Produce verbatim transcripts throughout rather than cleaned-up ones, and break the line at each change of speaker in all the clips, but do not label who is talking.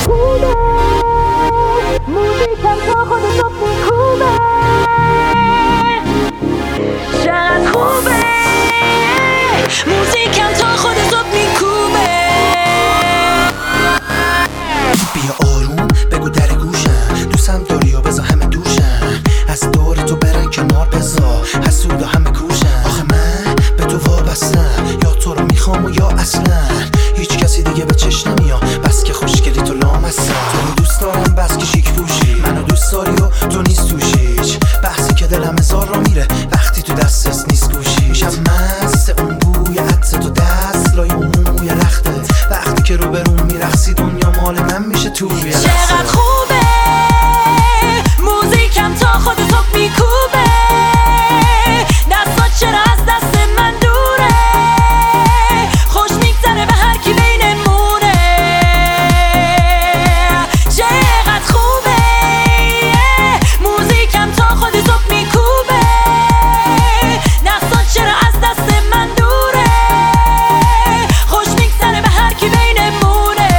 خوبه موزیکم تا خود صبح میکوبه چقدر خوبه موزیکم تا خود صبح میکوبه
بیا آروم بگو در گوشم دوستم داری و بزا همه دوشم از دور تو برن کنار بزا حسود و همه کوشم آخه من به تو وابستم یا تو رو میخوام و یا اصلا هیچ کسی دیگه به چشم نمیاد بس که خوشگلی تو لامستم تو رو دوست دارم بس که شیک پوشی منو دوست داری و تو نیست توش هیچ بحثی که دلم هزار را میره وقتی تو دستت نیست گوشی میشم مست اون بوی عطر تو دست لای اون موی لختت وقتی که رو برون میرقصی دنیا مال من میشه تو یه لحظه
چقدر خوبه موزیکم تا خود صبح میکوبه دستات چرا از دست من دوره خوش میگذره به هر کی بینمونه چقدر خوبه موزیکم تا خود صبح میکوبه دستات چرا از دست من دوره خوش میگذره به هر کی بینمونه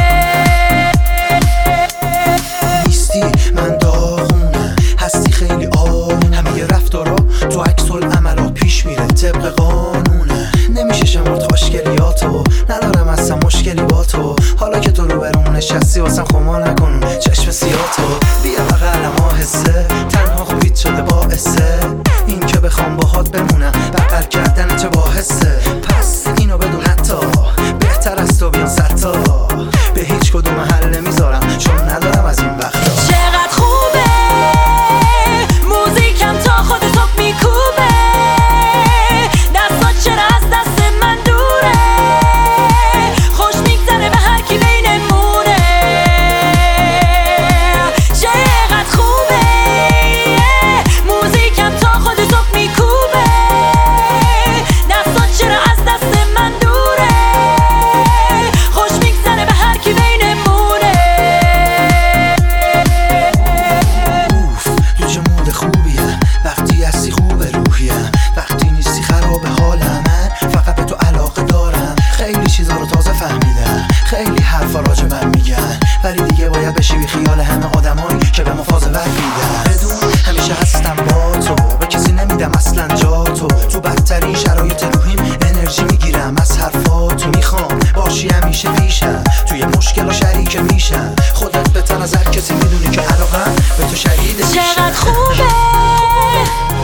نیستی من داغونم هستی خیلی آروم همه رفتارا تو عکس العملات پیش میره طبق قانونه نمیشه شمرد خوشگلیاتو ندارم اصلا مشکلی با تو حالا که تو رو برون نشستی واسم خما نکن چشم سیاتو بیا بغلم آهسته تنها خوبیت شده باعثه این که بخوام باهات بمونم بغل کردن چه باحثه پس اینو بدون حتی بهتر از تو بیان ستا به هیچ کدوم حل نمیذارم چون ندارم از این وقتا
چقدر خوبه موزیکم تا خود صبح میکوبه دستات چرا از دست من دوره خوش میگذره به هر کی بینمونه چقدر خوبه موزیکم تا خود صبح میکوبه دستات چرا از دست من دوره خوش میگذره به هر کی بینمونه
اوف تو چه مود خوبیه وقتی هستی خوبه روحیم وقتی نیستی خراب حالم من فقط به تو علاقه دارم خیلی چیزا رو تازه فهمیدم خیلی حرفا راجبم میگن ولی دیگه باید بشی بی خیال همه آدمایی که به مفاضلت میدن بدون همیشه هستم با تو به کسی نمیدم اصلا جا تو تو بدترین شرایط روحیم انرژی میگیرم از حرفاتو میخوام باشی همیشه پیشم توی مشکل و شریک میشم خودت بهتر از هر کسی میدونی که علاقم به تو شهید میشم
چقدر خوبه